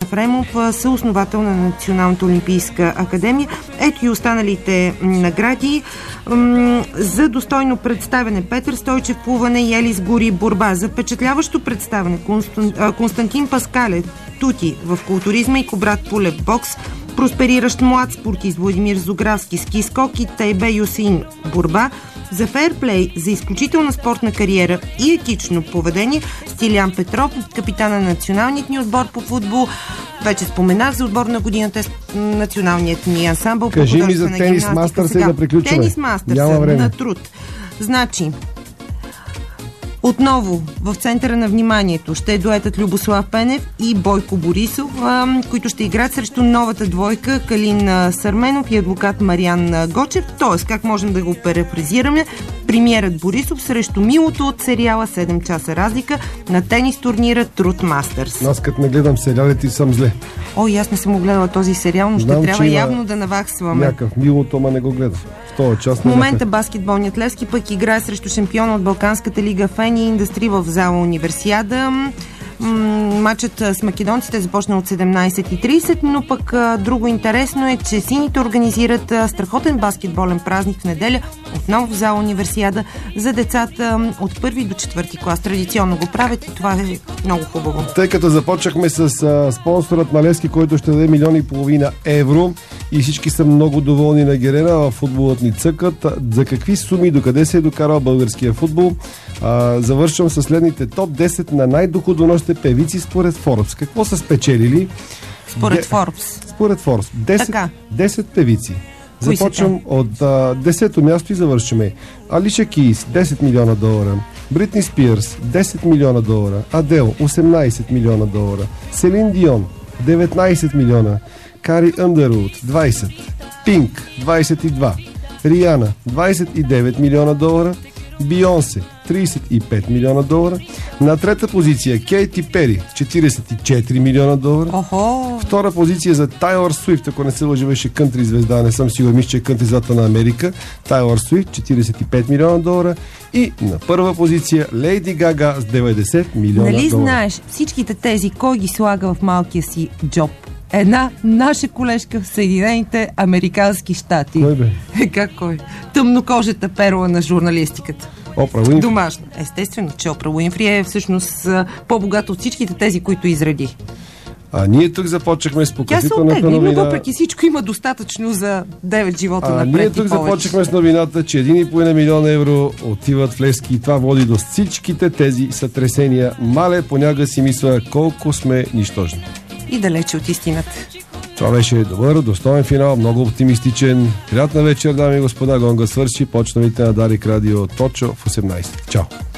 Ефремов, съосновател на Националната олимпийска академия. Ето и останалите награди. За достойно представяне Петър Стойчев плуване и Елис Гори борба. За впечатляващо представяне Константин Паскале Тути в културизма и Кобрат Пулев бокс. Проспериращ млад спортист Владимир Зографски ски скок и Тайбе Юсин борба. За фейрплей, за изключителна спортна кариера и етично поведение Стилян Петров, капитана на националният ни отбор по футбол. Вече споменах за отбор на годината националният ни ансамбъл. Кажи ми за тенис мастърс и да приключваме. Тенис мастърс на труд. Значи, отново в центъра на вниманието ще е дуетът Любослав Пенев и Бойко Борисов, които ще играят срещу новата двойка Калин Сърменов и адвокат Мариан Гочев. Тоест, как можем да го перефразираме? Премиерът Борисов срещу Милото от сериала 7 часа разлика на тенис турнира Труд Мастърс. Аз като не гледам сериалите съм зле. Ой, аз не съм огледала този сериал, но ще трябва явно да наваксваме. Някакъв Милото, ама не го гледам. В момента баскетболният Левски пък играе срещу шампиона от Балканската лига Фени Индастри в зала Универсиада. Матчът с македонците започна от 17:30, но пък друго интересно е, че сините организират страхотен баскетболен празник в неделя, отново в зала Универсиада за децата от 1 до 4 клас. Традиционно го правят и това е много хубаво. Тъй като започнахме с спонсорът на Левски, който ще даде 1,5 милиона евро и всички са много доволни на Герена, в футболът ни цъкат. За какви суми, докъде се е докарал българския футбол? Завършвам с следните топ 10 на най-доходоносните певици според Forbes. Какво са спечелили? Според Forbes. Според Forbes. 10 певици. Започвам от 10-то място и завършваме. Алиша Кейс, 10 милиона долара. Бритни Спирс, 10 милиона долара. Адел, 18 милиона долара. Селин Дион, 19 милиона. Кари Андервуд, 20. Пинк, 22. Риана, 29 милиона долара. Бийонсе, 35 милиона долара. На трета позиция Кейти Пери, 44 милиона долара. Втора позиция за Тайлър Суифт, ако не се лъжи, беше кънтри звезда, не съм сигурен, мисля, че е кънтри звезда на Америка. Тайлър Суифт, 45 милиона долара. И на първа позиция Лейди Гага с 90 милиона долара. Нали знаеш всичките тези, кой ги слага в малкия си джоб? Една наша колежка в Съединените американски щати. Кой бе? Как кой? Тъмнокожата перла на журналистиката. Опра Уинфри. Домашна. Естествено, че Опра Уинфри е всъщност по-богата от всичките тези, които изреди. А ние тук започнахме с пократителната новина. Но въпреки всичко има достатъчно за 9 живота напред. Ние тук започнахме с новината, че 1,5 милиона евро отиват в Левски и това води до всичките тези сътресения. Мале, понякога си мисля колко сме нищожни. И далече от истината. Това беше добър, достоен финал, много оптимистичен. Приятна вечер, дами и господа. Гонга свърши. Почнавите на Дарик Радио точно в 18. Чао!